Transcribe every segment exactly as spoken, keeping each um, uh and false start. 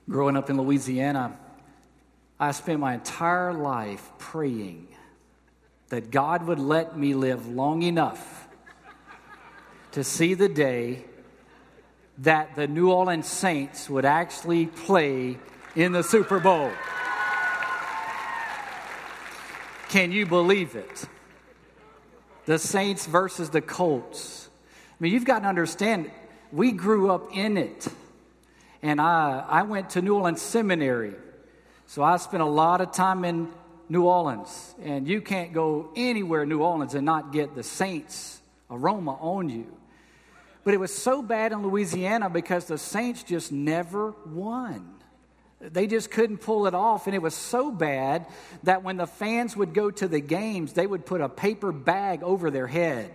Growing up in Louisiana, I spent my entire life praying that God would let me live long enough to see the day that the New Orleans Saints would actually play in the Super Bowl. Can you believe it? The Saints versus the Colts. I mean, you've got to understand, we grew up in it. And I, I went to New Orleans Seminary. So I spent a lot of time in New Orleans. And you can't go anywhere in New Orleans and not get the Saints aroma on you. But it was so bad in Louisiana because the Saints just never won. They just couldn't pull it off. And it was so bad that when the fans would go to the games, they would put a paper bag over their head.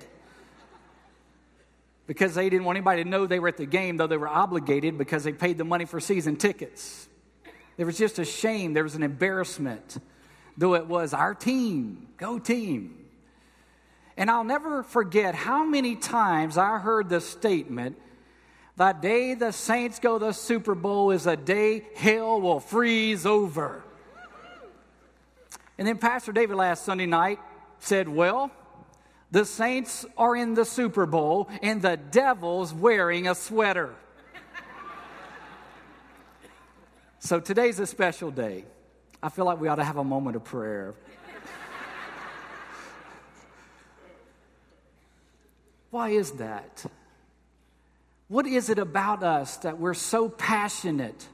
Because they didn't want anybody to know they were at the game, though they were obligated because they paid the money for season tickets. There was just a shame. There was an embarrassment, though it was our team. Go team. And I'll never forget how many times I heard the statement, the day the Saints go to the Super Bowl is a day hell will freeze over. And then Pastor David last Sunday night said, well, the Saints are in the Super Bowl and the devil's wearing a sweater. So today's a special day. I feel like we ought to have a moment of prayer. Why is that? What is it about us that we're so passionate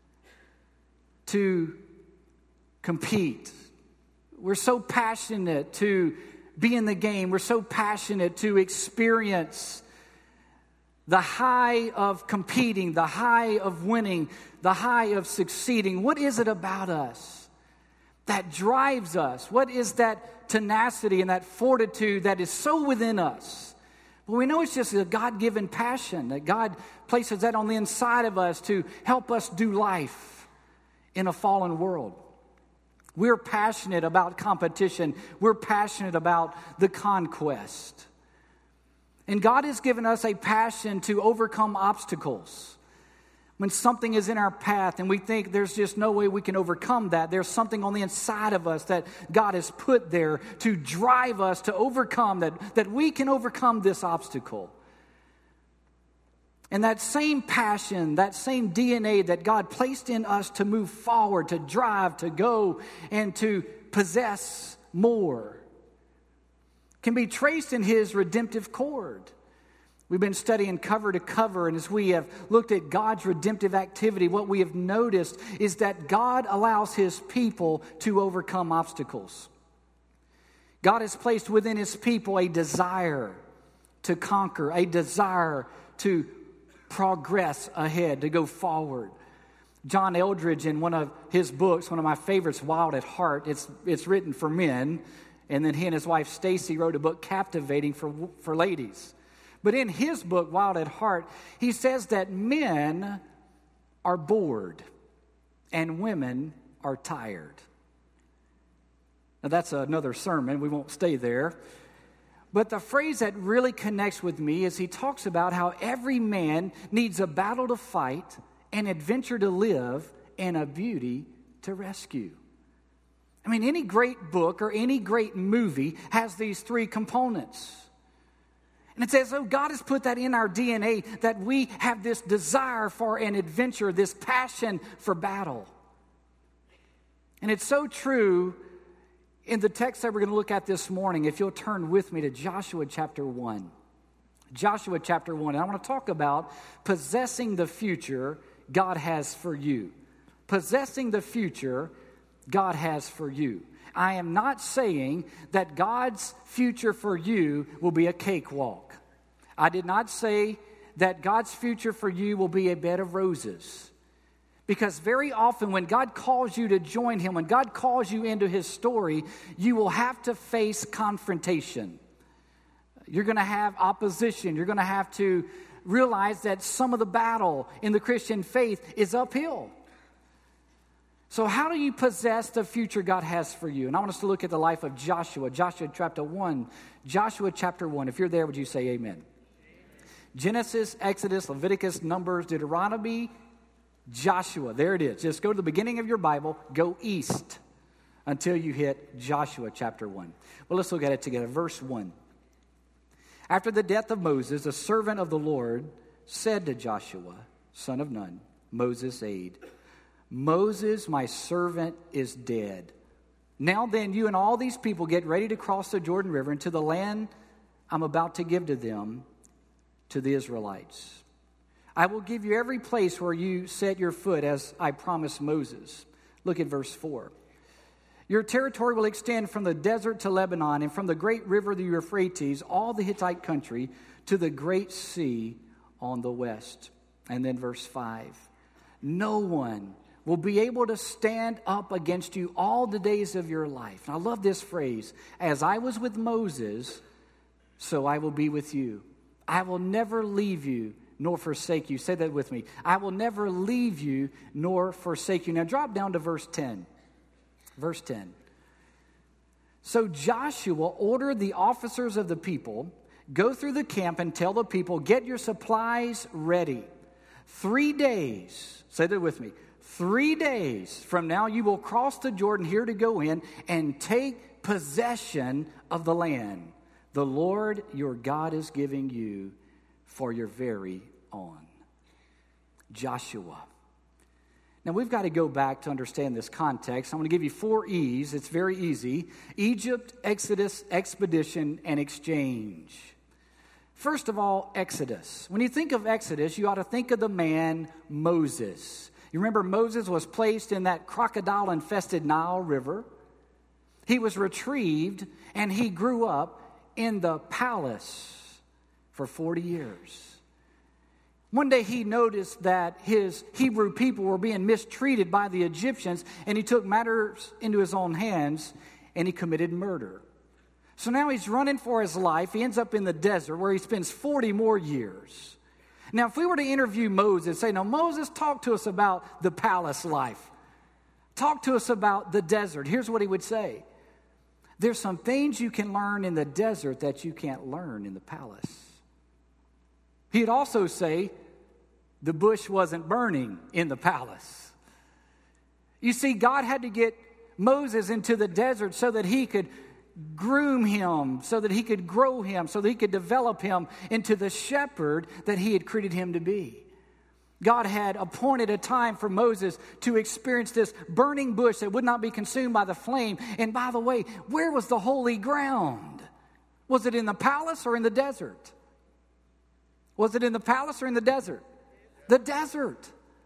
to compete? We're so passionate to be in the game. We're so passionate to experience the high of competing, the high of winning, the high of succeeding. What is it about us that drives us? What is that tenacity and that fortitude that is so within us? Well, we know it's just a God-given passion, that God places that on the inside of us to help us do life in a fallen world. We're passionate about competition. We're passionate about the conquest. And God has given us a passion to overcome obstacles. When something is in our path and we think there's just no way we can overcome that, there's something on the inside of us that God has put there to drive us to overcome, that, that we can overcome this obstacle. And that same passion, that same D N A that God placed in us to move forward, to drive, to go, and to possess more, can be traced in His redemptive cord. We've been studying cover to cover, and as we have looked at God's redemptive activity, what we have noticed is that God allows His people to overcome obstacles. God has placed within His people a desire to conquer, a desire to progress ahead, to go forward. John Eldredge, in one of his books, one of my favorites, Wild at Heart, it's it's written for men, and then he and his wife Stacy wrote a book, Captivating, for for ladies. But in his book, Wild at Heart, he says that men are bored and women are tired. Now that's another sermon. We won't stay there. But the phrase that really connects with me is he talks about how every man needs a battle to fight, an adventure to live, and a beauty to rescue. I mean, any great book or any great movie has these three components. And it says, oh, God has put that in our D N A, that we have this desire for an adventure, this passion for battle. And it's so true in the text that we're going to look at this morning. If you'll turn with me to Joshua chapter one. Joshua chapter one. And I want to talk about possessing the future God has for you. Possessing the future God has for you. I am not saying that God's future for you will be a cakewalk. I did not say that God's future for you will be a bed of roses. Because very often when God calls you to join Him, when God calls you into His story, you will have to face confrontation. You're going to have opposition. You're going to have to realize that some of the battle in the Christian faith is uphill. So how do you possess the future God has for you? And I want us to look at the life of Joshua. Joshua chapter one. Joshua chapter one. If you're there, would you say amen? Amen. Genesis, Exodus, Leviticus, Numbers, Deuteronomy, Joshua, there it is. Just go to the beginning of your Bible, go east until you hit Joshua chapter one. Well, let's look at it together. Verse one. After the death of Moses, a servant of the Lord said to Joshua, son of Nun, Moses' aide, Moses, my servant, is dead. Now then, you and all these people get ready to cross the Jordan River into the land I'm about to give to them, to the Israelites. I will give you every place where you set your foot, as I promised Moses. Look at verse four. Your territory will extend from the desert to Lebanon, and from the great river, the Euphrates, all the Hittite country, to the great sea on the west. And then verse five. No one will be able to stand up against you all the days of your life. And I love this phrase. As I was with Moses, so I will be with you. I will never leave you nor forsake you. Say that with me. I will never leave you nor forsake you. Now drop down to verse ten. Verse ten. So Joshua ordered the officers of the people, go through the camp and tell the people, get your supplies ready. Three days, say that with me, three days from now you will cross the Jordan here to go in and take possession of the land the Lord your God is giving you for your very own. Joshua. Now, we've got to go back to understand this context. I'm going to give you four E's. It's very easy. Egypt, Exodus, expedition, and exchange. First of all, Exodus. When you think of Exodus, you ought to think of the man Moses. You remember Moses was placed in that crocodile-infested Nile River. He was retrieved, and he grew up in the palace for forty years. One day he noticed that his Hebrew people were being mistreated by the Egyptians, and he took matters into his own hands, and he committed murder. So now he's running for his life. He ends up in the desert where he spends forty more years. Now, if we were to interview Moses, say, now, Moses, talk to us about the palace life. Talk to us about the desert. Here's what he would say. There's some things you can learn in the desert that you can't learn in the palace. He'd also say the bush wasn't burning in the palace. You see, God had to get Moses into the desert so that he could groom him, so that he could grow him, so that he could develop him into the shepherd that he had created him to be. God had appointed a time for Moses to experience this burning bush that would not be consumed by the flame. And by the way, where was the holy ground? Was it in the palace or in the desert? Was it in the palace or in the desert? The desert.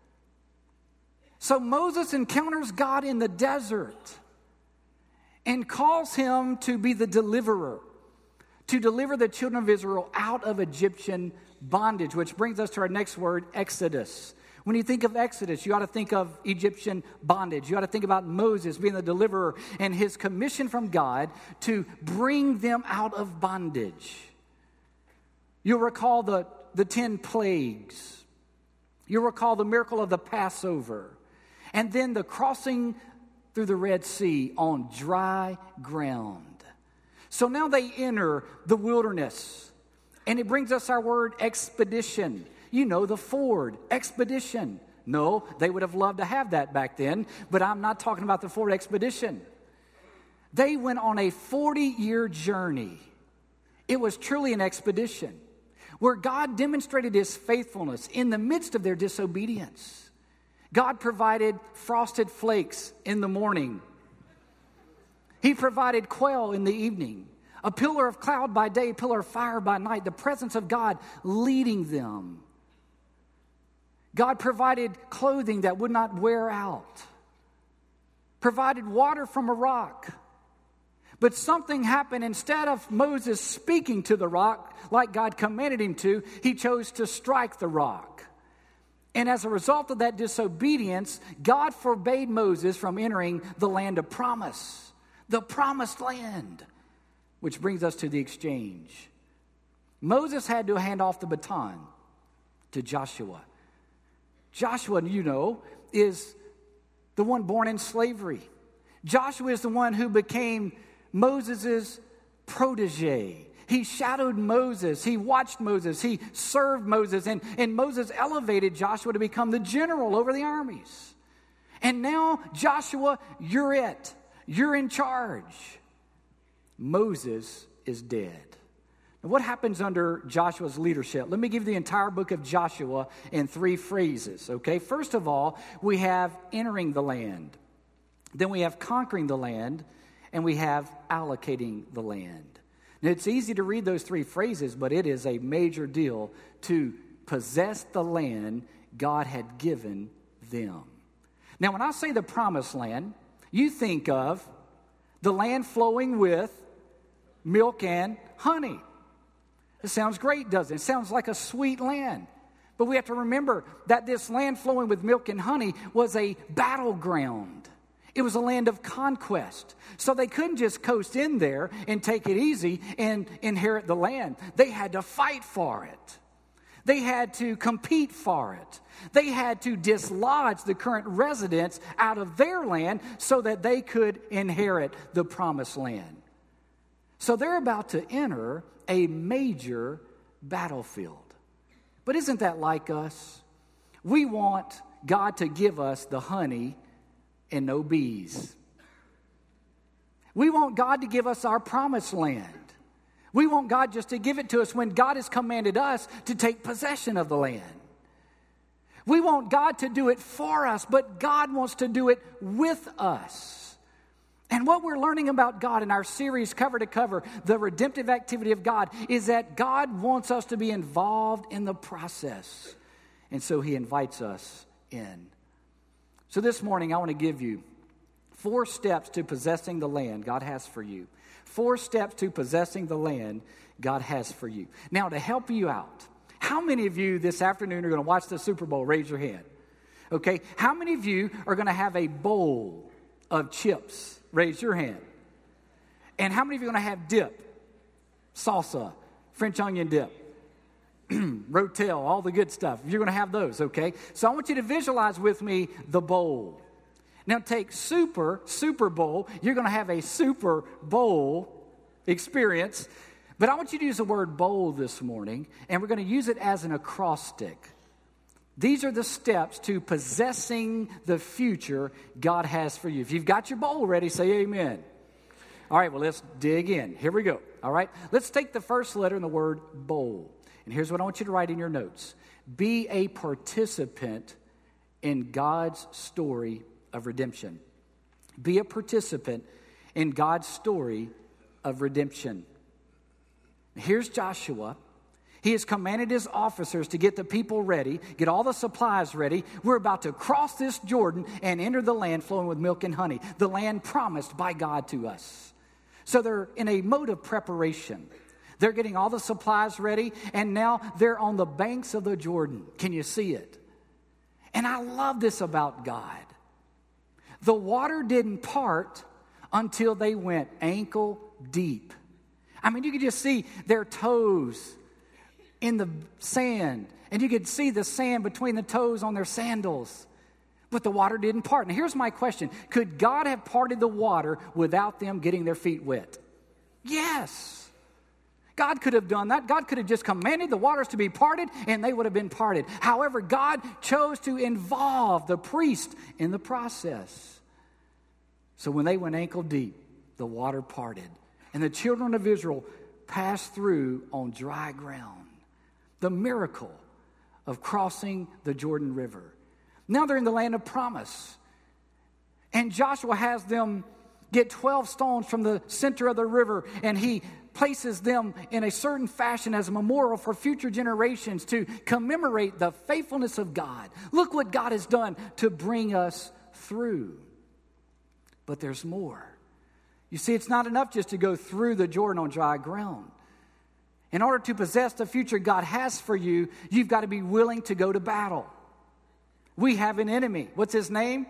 So Moses encounters God in the desert and calls him to be the deliverer, to deliver the children of Israel out of Egyptian bondage, which brings us to our next word, Exodus. When you think of Exodus, you ought to think of Egyptian bondage. You ought to think about Moses being the deliverer and his commission from God to bring them out of bondage. You'll recall the, the ten plagues. You'll recall the miracle of the Passover. And then the crossing through the Red Sea on dry ground. So now they enter the wilderness. And it brings us our word expedition. You know, the Ford expedition. No, they would have loved to have that back then, but I'm not talking about the Ford expedition. They went on a forty-year journey. It was truly an expedition where God demonstrated his faithfulness in the midst of their disobedience. God provided frosted flakes in the morning. He provided quail in the evening. A pillar of cloud by day, a pillar of fire by night. The presence of God leading them. God provided clothing that would not wear out. Provided water from a rock. But something happened. Instead of Moses speaking to the rock like God commanded him to, he chose to strike the rock. And as a result of that disobedience, God forbade Moses from entering the land of promise, the promised land, which brings us to the exchange. Moses had to hand off the baton to Joshua. Joshua, you know, is the one born in slavery. Joshua is the one who became Moses' protege. He shadowed Moses. He watched Moses. He served Moses. And, and Moses elevated Joshua to become the general over the armies. And now, Joshua, you're it. You're in charge. Moses is dead. Now, what happens under Joshua's leadership? Let me give you the entire book of Joshua in three phrases, okay? First of all, we have entering the land. Then we have conquering the land. And we have allocating the land. Now, it's easy to read those three phrases, but it is a major deal to possess the land God had given them. Now, when I say the promised land, you think of the land flowing with milk and honey. It sounds great, doesn't it? It sounds like a sweet land. But we have to remember that this land flowing with milk and honey was a battleground. It was a land of conquest. So they couldn't just coast in there and take it easy and inherit the land. They had to fight for it. They had to compete for it. They had to dislodge the current residents out of their land so that they could inherit the promised land. So they're about to enter a major battlefield. But isn't that like us? We want God to give us the honey and no bees. We want God to give us our promised land. We want God just to give it to us when God has commanded us to take possession of the land. We want God to do it for us, but God wants to do it with us. And what we're learning about God in our series, Cover to Cover, the redemptive activity of God, is that God wants us to be involved in the process. And so he invites us in. So this morning, I want to give you four steps to possessing the land God has for you. Four steps to possessing the land God has for you. Now, to help you out, how many of you this afternoon are going to watch the Super Bowl? Raise your hand. Okay, how many of you are going to have a bowl of chips? Raise your hand. And how many of you are going to have dip? Salsa, French onion dip, Rotel, all the good stuff. You're going to have those, okay? So I want you to visualize with me the bowl. Now take super, Super Bowl. You're going to have a Super Bowl experience. But I want you to use the word bowl this morning, and we're going to use it as an acrostic. These are the steps to possessing the future God has for you. If you've got your bowl ready, say amen. All right, well, let's dig in. Here we go. All right, let's take the first letter in the word bowl. And here's what I want you to write in your notes. Be a participant in God's story of redemption. Be a participant in God's story of redemption. Here's Joshua. He has commanded his officers to get the people ready, get all the supplies ready. We're about to cross this Jordan and enter the land flowing with milk and honey, the land promised by God to us. So they're in a mode of preparation. They're getting all the supplies ready, and now they're on the banks of the Jordan. Can you see it? And I love this about God. The water didn't part until they went ankle deep. I mean, you could just see their toes in the sand, and you could see the sand between the toes on their sandals. But the water didn't part. And here's my question. Could God have parted the water without them getting their feet wet? Yes. God could have done that. God could have just commanded the waters to be parted, and they would have been parted. However, God chose to involve the priest in the process. So when they went ankle deep, the water parted, and the children of Israel passed through on dry ground. The miracle of crossing the Jordan River. Now they're in the land of promise. And Joshua has them get twelve stones from the center of the river, and he places them in a certain fashion as a memorial for future generations to commemorate the faithfulness of God. Look what God has done to bring us through. But there's more. You see, it's not enough just to go through the Jordan on dry ground. In order to possess the future God has for you, you've got to be willing to go to battle. We have an enemy. What's his name?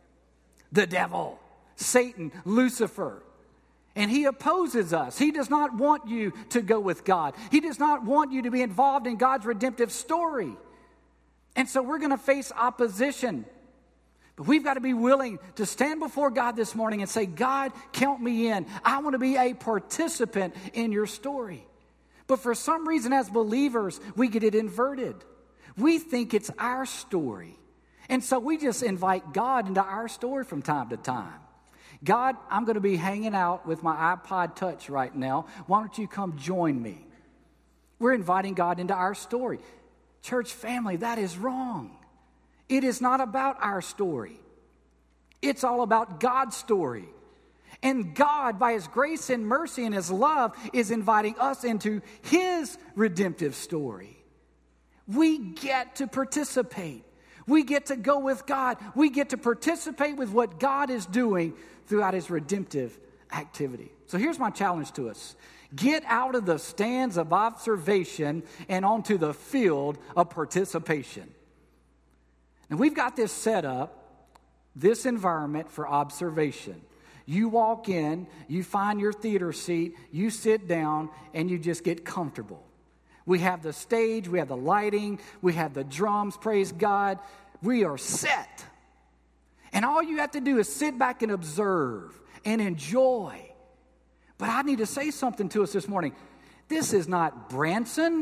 The devil, Satan, Lucifer. And he opposes us. He does not want you to go with God. He does not want you to be involved in God's redemptive story. And so we're going to face opposition. But we've got to be willing to stand before God this morning and say, God, count me in. I want to be a participant in your story. But for some reason, as believers, we get it inverted. We think it's our story. And so we just invite God into our story from time to time. God, I'm going to be hanging out with my iPod Touch right now. Why don't you come join me? We're inviting God into our story. Church family, that is wrong. It is not about our story. It's all about God's story. And God, by His grace and mercy and His love, is inviting us into His redemptive story. We get to participate. We get to go with God. We get to participate with what God is doing throughout His redemptive activity. So here's my challenge to us. Get out of the stands of observation and onto the field of participation. And we've got this set up, this environment for observation. You walk in, you find your theater seat, you sit down, and you just get comfortable. We have the stage, we have the lighting, we have the drums, praise God. We are set. And all you have to do is sit back and observe and enjoy. But I need to say something to us this morning. This is not Branson.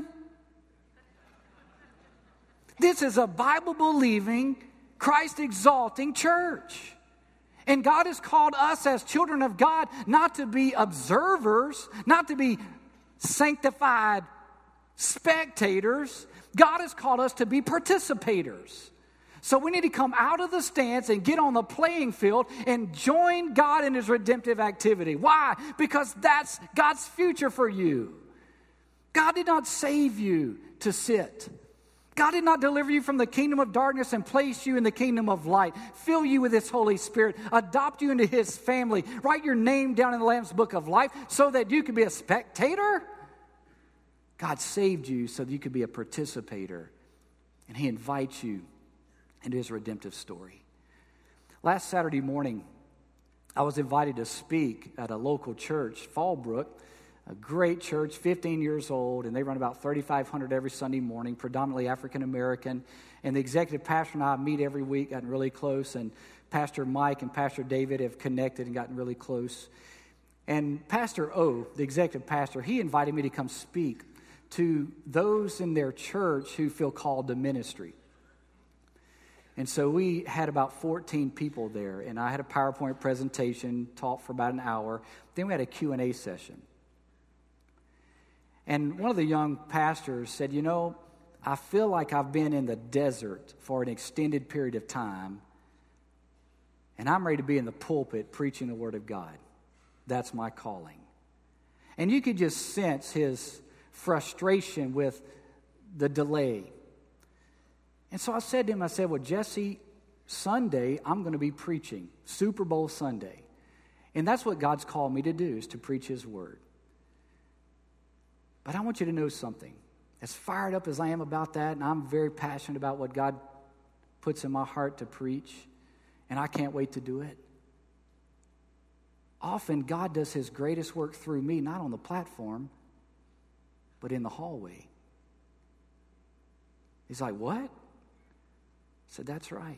This is a Bible-believing, Christ-exalting church. And God has called us as children of God not to be observers, not to be sanctified spectators. God has called us to be participators. So we need to come out of the stands and get on the playing field and join God in His redemptive activity. Why? Because that's God's future for you. God did not save you to sit. God did not deliver you from the kingdom of darkness and place you in the kingdom of light, fill you with His Holy Spirit, adopt you into His family, write your name down in the Lamb's book of life so that you could be a spectator. God saved you so that you could be a participator, and He invites you into His redemptive story. Last Saturday morning, I was invited to speak at a local church, Fallbrook, a great church, fifteen years old, and they run about thirty-five hundred every Sunday morning, predominantly African American. And the executive pastor and I meet every week, gotten really close, and Pastor Mike and Pastor David have connected and gotten really close. And Pastor O, the executive pastor, he invited me to come speak to those in their church who feel called to ministry. And so we had about fourteen people there, and I had a PowerPoint presentation, talked for about an hour. Then we had a Q and A session. And one of the young pastors said, you know, I feel like I've been in the desert for an extended period of time, and I'm ready to be in the pulpit preaching the Word of God. That's my calling. And you could just sense his frustration with the delay. And so I said to him, I said, well, Jesse, Sunday, I'm going to be preaching, Super Bowl Sunday. And that's what God's called me to do, is to preach His Word. But I want you to know something. As fired up as I am about that, and I'm very passionate about what God puts in my heart to preach, and I can't wait to do it. Often God does His greatest work through me, not on the platform, but in the hallway. He's like, what? I said, that's right.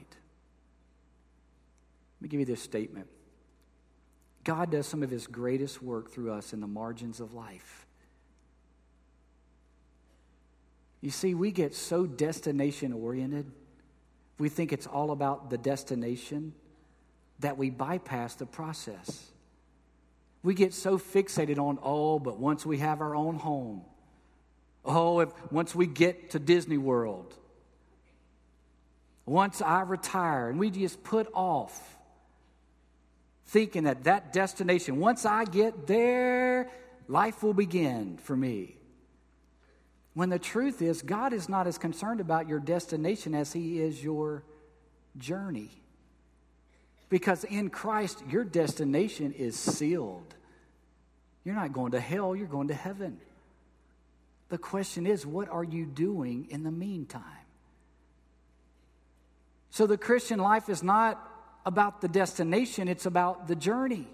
Let me give you this statement. God does some of His greatest work through us in the margins of life. You see, we get so destination-oriented, we think it's all about the destination, that we bypass the process. We get so fixated on, oh, but once we have our own home, oh, if once we get to Disney World, once I retire, and we just put off thinking that that destination, once I get there, life will begin for me. When the truth is, God is not as concerned about your destination as He is your journey. Because in Christ, your destination is sealed. You're not going to hell, you're going to heaven. The question is, what are you doing in the meantime? So the Christian life is not about the destination, it's about the journey.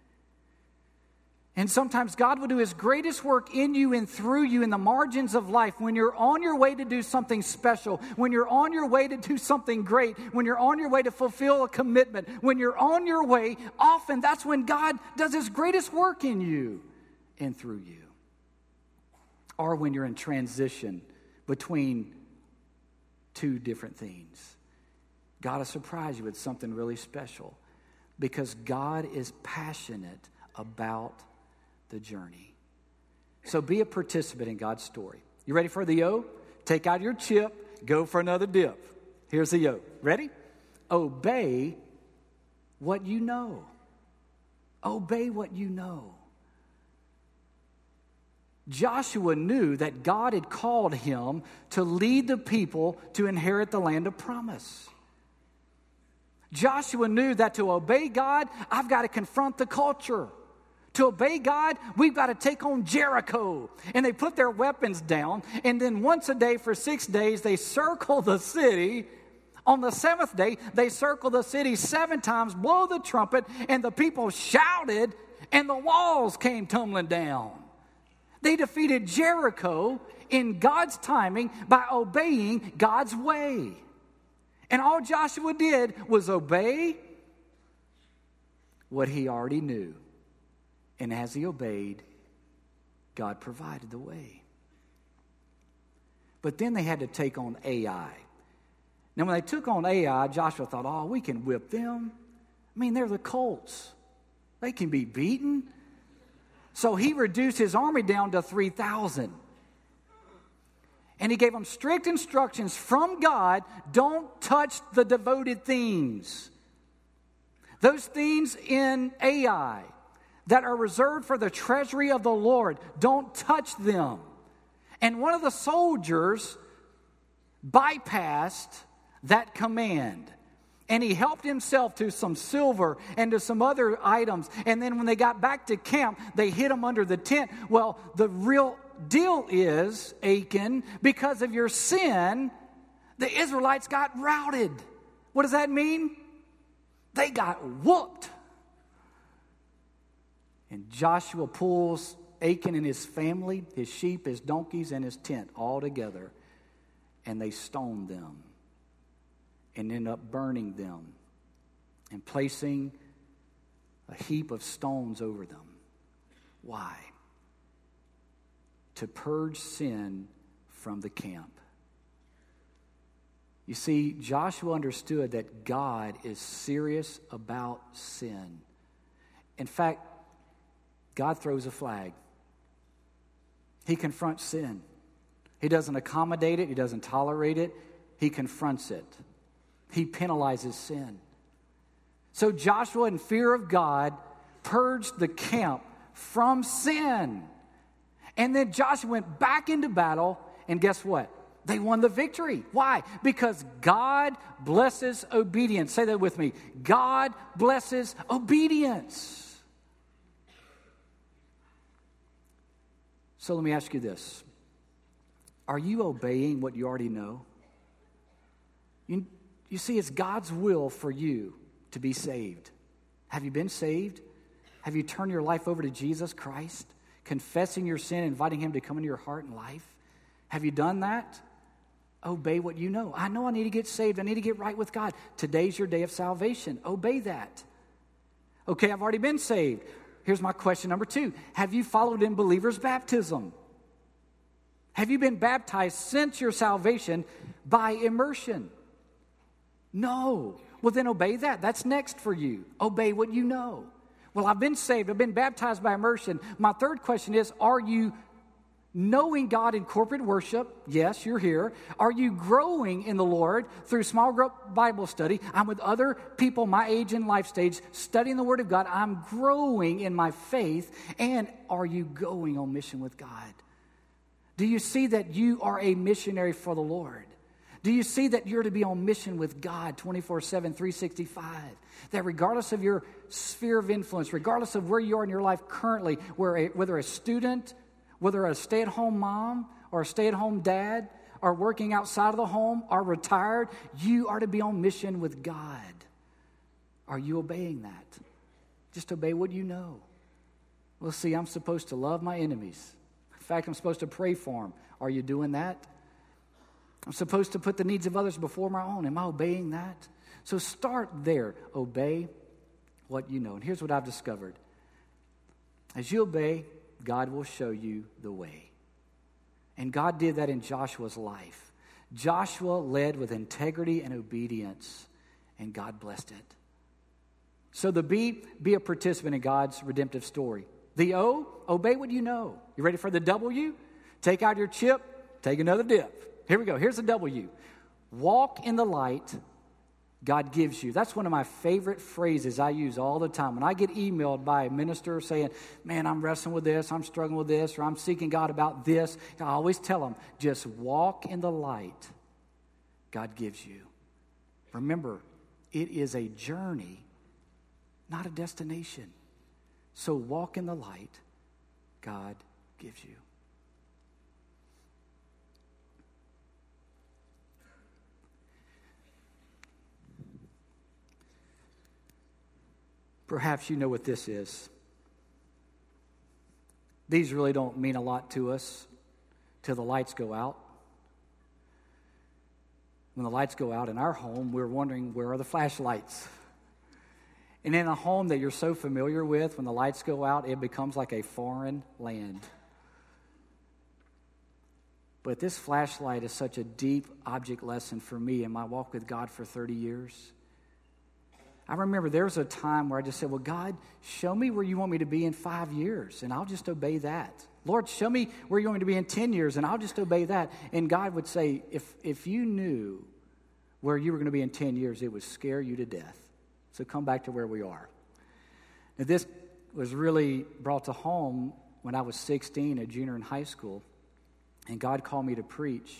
And sometimes God will do His greatest work in you and through you in the margins of life when you're on your way to do something special, when you're on your way to do something great, when you're on your way to fulfill a commitment, when you're on your way, often that's when God does His greatest work in you and through you. or when you're in transition between two different things. God will surprise you with something really special because God is passionate about the journey. So be a participant in God's story. You ready for the O? Take out your chip, go for another dip. Here's the O. Ready? Obey what you know. Obey what you know. Joshua knew that God had called him to lead the people to inherit the land of promise. Joshua knew that to obey God, I've got to confront the culture. To obey God, we've got to take on Jericho. And they put their weapons down, and then once a day for six days, they circle the city. On the seventh day, they circle the city seven times, blow the trumpet, and the people shouted, and the walls came tumbling down. They defeated Jericho in God's timing by obeying God's way. And all Joshua did was obey what he already knew. And as he obeyed, God provided the way. But then they had to take on Ai. Now, when they took on Ai, Joshua thought, oh, we can whip them. I mean, they're the Colts. They can be beaten. So he reduced his army down to three thousand. And he gave them strict instructions from God, don't touch the devoted things. Those things in Ai that are reserved for the treasury of the Lord, don't touch them. And one of the soldiers bypassed that command. And he helped himself to some silver and to some other items. And then when they got back to camp, they hid him under the tent. Well, the real deal is, Achan, because of your sin, the Israelites got routed. What does that mean? They got whooped. And Joshua pulls Achan and his family, his sheep, his donkeys, and his tent all together. And they stoned them. And end up burning them and placing a heap of stones over them. Why? To purge sin from the camp. You see, Joshua understood that God is serious about sin. In fact, God throws a flag. He confronts sin. He doesn't accommodate it. He doesn't tolerate it. He confronts it. He penalizes sin. So Joshua, in fear of God, purged the camp from sin. And then Joshua went back into battle, and guess what? They won the victory. Why? Because God blesses obedience. Say that with me. God blesses obedience. So let me ask you this. Are you obeying what you already know? You You see, it's God's will for you to be saved. Have you been saved? Have you turned your life over to Jesus Christ, confessing your sin, inviting him to come into your heart and life? Have you done that? Obey what you know. I know I need to get saved. I need to get right with God. Today's your day of salvation. Obey that. Okay, I've already been saved. Here's my question number two. Have you followed in believer's baptism? Have you been baptized since your salvation by immersion? No. Well, then obey that. That's next for you. Obey what you know. Well, I've been saved. I've been baptized by immersion. My third question is, are you knowing God in corporate worship? Yes, you're here. Are you growing in the Lord through small group Bible study? I'm with other people my age and life stage studying the Word of God. I'm growing in my faith. And are you going on mission with God? Do you see that you are a missionary for the Lord? Do you see that you're to be on mission with God twenty-four seven, three sixty-five? That regardless of your sphere of influence, regardless of where you are in your life currently, whether a student, whether a stay-at-home mom or a stay-at-home dad, or working outside of the home, or retired, you are to be on mission with God. Are you obeying that? Just obey what you know. Well, see, I'm supposed to love my enemies. In fact, I'm supposed to pray for them. Are you doing that? I'm supposed to put the needs of others before my own. Am I obeying that? So start there. Obey what you know. And here's what I've discovered. As you obey, God will show you the way. And God did that in Joshua's life. Joshua led with integrity and obedience, and God blessed it. So the B, be a participant in God's redemptive story. The O, obey what you know. You ready for the W? Take out your chip, take another dip. Here we go. Here's the W. Walk in the light God gives you. That's one of my favorite phrases I use all the time. When I get emailed by a minister saying, man, I'm wrestling with this, I'm struggling with this, or I'm seeking God about this, I always tell them, just walk in the light God gives you. Remember, it is a journey, not a destination. So walk in the light God gives you. Perhaps you know what this is. These really don't mean a lot to us till the lights go out. When the lights go out in our home, we're wondering, where are the flashlights? And in a home that you're so familiar with, when the lights go out, it becomes like a foreign land. But this flashlight is such a deep object lesson for me in my walk with God for thirty years. I remember there was a time where I just said, well, God, show me where you want me to be in five years, and I'll just obey that. Lord, show me where you want me to be in ten years, and I'll just obey that. And God would say, if, if you knew where you were going to be in ten years, it would scare you to death. So come back to where we are. Now, this was really brought to home when I was sixteen, a junior in high school, and God called me to preach.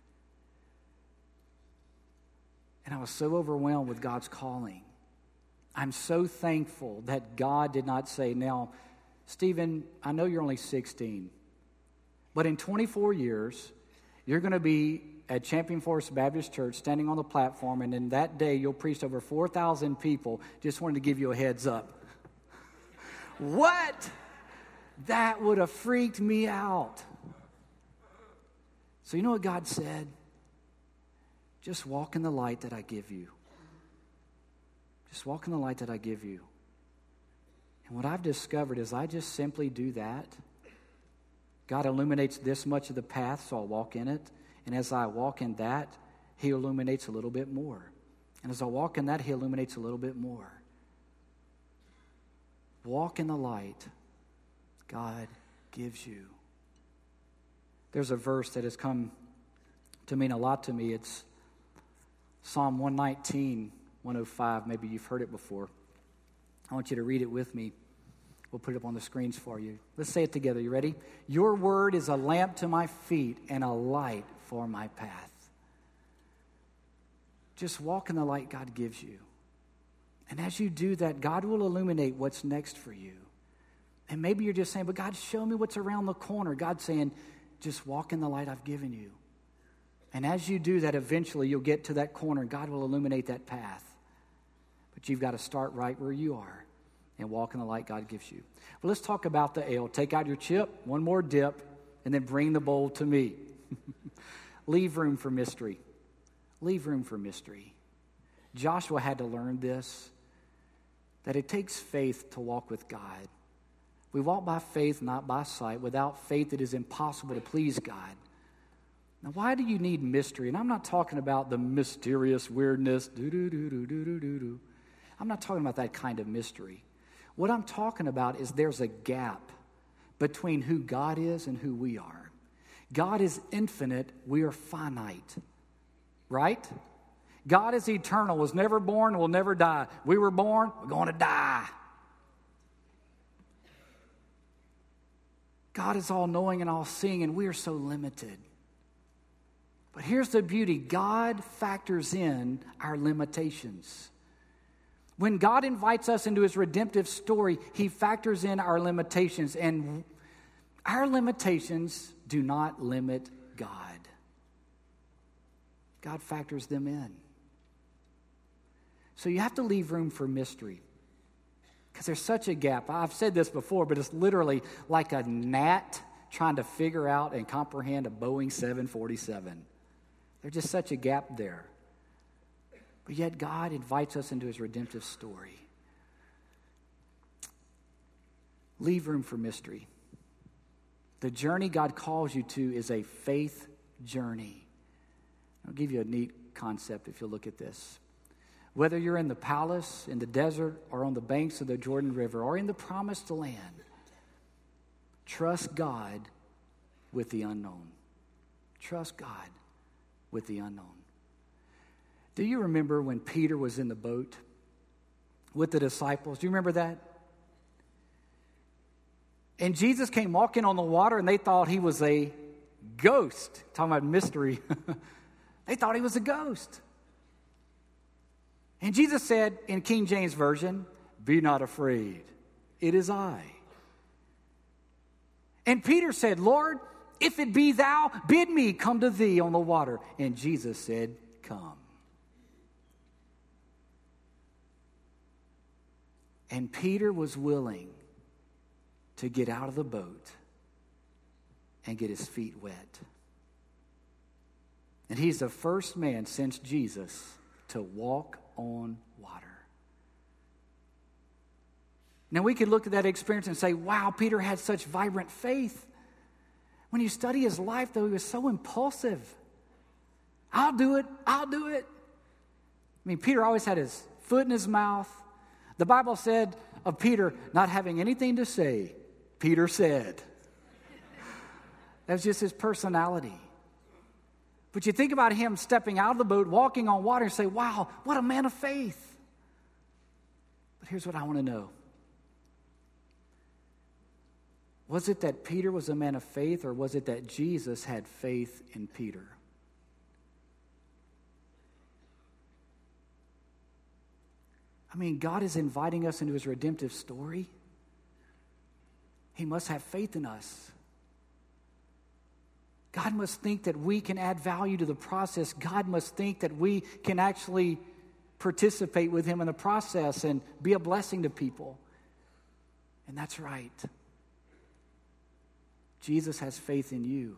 And I was so overwhelmed with God's calling. I'm so thankful that God did not say, now, Stephen, I know you're only sixteen, but in twenty-four years, you're going to be at Champion Forest Baptist Church standing on the platform, and in that day, you'll preach to over four thousand people. Just wanted to give you a heads up. What? That would have freaked me out. So you know what God said? Just walk in the light that I give you. Just walk in the light that I give you. And what I've discovered is I just simply do that. God illuminates this much of the path, so I'll walk in it. And as I walk in that, He illuminates a little bit more. And as I walk in that, He illuminates a little bit more. Walk in the light God gives you. There's a verse that has come to mean a lot to me. It's Psalm one nineteen, one oh five. Maybe you've heard it before. I want you to read it with me. We'll put it up on the screens for you. Let's say it together. You ready? Your word is a lamp to my feet and a light for my path. Just walk in the light God gives you. And as you do that, God will illuminate what's next for you. And maybe you're just saying, but God, show me what's around the corner. God's saying, just walk in the light I've given you. And as you do that, eventually you'll get to that corner and God will illuminate that path. But you've got to start right where you are and walk in the light God gives you. Well, let's talk about the L. Take out your chip, one more dip, and then bring the bowl to me. Leave room for mystery. Leave room for mystery. Joshua had to learn this, that it takes faith to walk with God. We walk by faith, not by sight. Without faith, it is impossible to please God. Now, why do you need mystery? And I'm not talking about the mysterious weirdness. Do-do-do-do-do-do-do. I'm not talking about that kind of mystery. What I'm talking about is there's a gap between who God is and who we are. God is infinite. We are finite. Right? God is eternal, was never born, will never die. We were born, we're going to die. God is all-knowing and all-seeing, and we are so limited. But here's the beauty. God factors in our limitations. When God invites us into His redemptive story, He factors in our limitations. And our limitations do not limit God. God factors them in. So you have to leave room for mystery. Because there's such a gap. I've said this before, but it's literally like a gnat trying to figure out and comprehend a Boeing seven forty-seven. There's just such a gap there. But yet God invites us into His redemptive story. Leave room for mystery. The journey God calls you to is a faith journey. I'll give you a neat concept if you look at this. Whether you're in the palace, in the desert, or on the banks of the Jordan River, or in the promised land, trust God with the unknown. Trust God with the unknown. Do you remember when Peter was in the boat with the disciples? Do you remember that? And Jesus came walking on the water, and they thought he was a ghost. Talking about mystery. They thought he was a ghost. And Jesus said in King James Version, "Be not afraid. It is I." And Peter said, "Lord, if it be thou, bid me come to thee on the water." And Jesus said, "Come." And Peter was willing to get out of the boat and get his feet wet. And he's the first man since Jesus to walk on water. Now we could look at that experience and say, wow, Peter had such vibrant faith. When you study his life, though, he was so impulsive. I'll do it, I'll do it. I mean, Peter always had his foot in his mouth. The Bible said of Peter not having anything to say, Peter said. That was just his personality. But you think about him stepping out of the boat, walking on water, and say, wow, what a man of faith. But here's what I want to know. Was it that Peter was a man of faith, or was it that Jesus had faith in Peter? I mean, God is inviting us into his redemptive story. He must have faith in us. God must think that we can add value to the process. God must think that we can actually participate with him in the process and be a blessing to people. And that's right. Jesus has faith in you.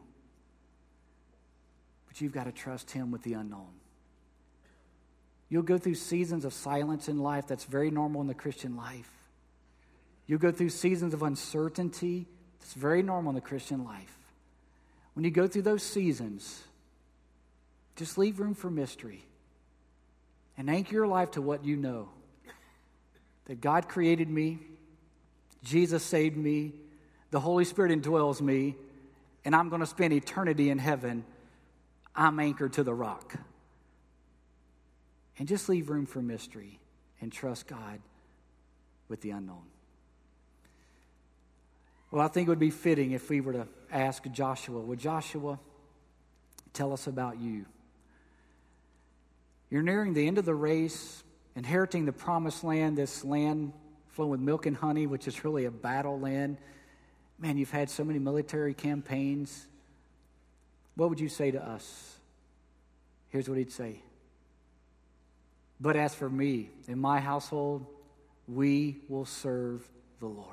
But you've got to trust him with the unknown. You'll go through seasons of silence in life. That's very normal in the Christian life. You'll go through seasons of uncertainty. That's very normal in the Christian life. When you go through those seasons, just leave room for mystery and anchor your life to what you know. That God created me, Jesus saved me, the Holy Spirit indwells me, and I'm going to spend eternity in heaven. I'm anchored to the rock. And just leave room for mystery and trust God with the unknown. Well, I think it would be fitting if we were to ask Joshua, would Joshua tell us about you? You're nearing the end of the race, inheriting the promised land, this land flowing with milk and honey, which is really a battle land. Man, you've had so many military campaigns. What would you say to us? Here's what he'd say. But as for me, in my household, we will serve the Lord.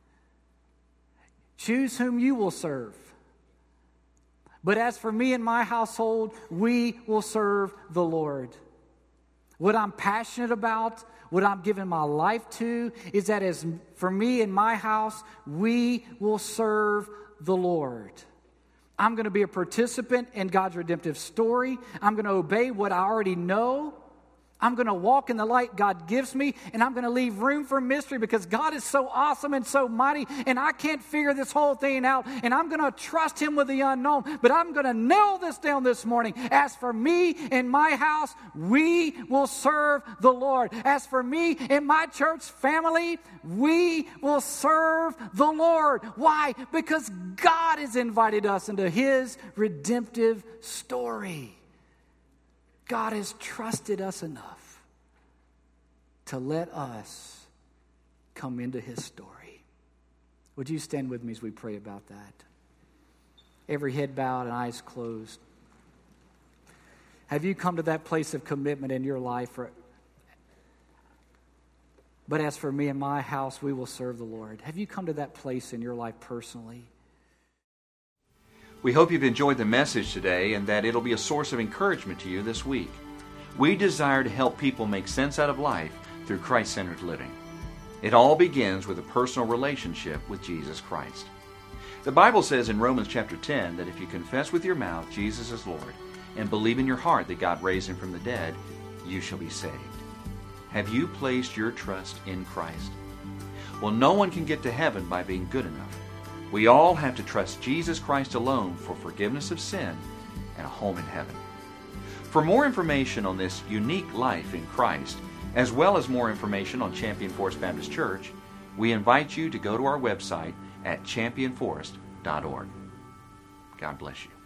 Choose whom you will serve. But as for me and my household, we will serve the Lord. What I'm passionate about, what I'm giving my life to, is that as for me and my house, we will serve the Lord. I'm going to be a participant in God's redemptive story. I'm going to obey what I already know. I'm going to walk in the light God gives me, and I'm going to leave room for mystery because God is so awesome and so mighty, and I can't figure this whole thing out, and I'm going to trust him with the unknown. But I'm going to nail this down this morning. As for me and my house, we will serve the Lord. As for me and my church family, we will serve the Lord. Why? Because God has invited us into his redemptive story. God has trusted us enough to let us come into his story. Would you stand with me as we pray about that? Every head bowed and eyes closed. Have you come to that place of commitment in your life? For, but as for me and my house, we will serve the Lord. Have you come to that place in your life personally? We hope you've enjoyed the message today and that it'll be a source of encouragement to you this week. We desire to help people make sense out of life through Christ-centered living. It all begins with a personal relationship with Jesus Christ. The Bible says in Romans chapter ten that if you confess with your mouth Jesus is Lord and believe in your heart that God raised him from the dead, you shall be saved. Have you placed your trust in Christ? Well, no one can get to heaven by being good enough. We all have to trust Jesus Christ alone for forgiveness of sin and a home in heaven. For more information on this unique life in Christ, as well as more information on Champion Forest Baptist Church, we invite you to go to our website at champion forest dot org. God bless you.